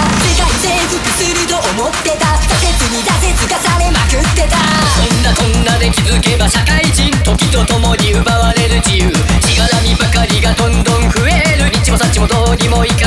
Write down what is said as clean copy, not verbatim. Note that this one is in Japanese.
世界征服すると思ってた。挫折に挫折重ねまくってた。 こんなで気づけば社会人、時とともに奪われる自由、しがらみばかりがどんどん増える。にっちもさっちもどうにもいか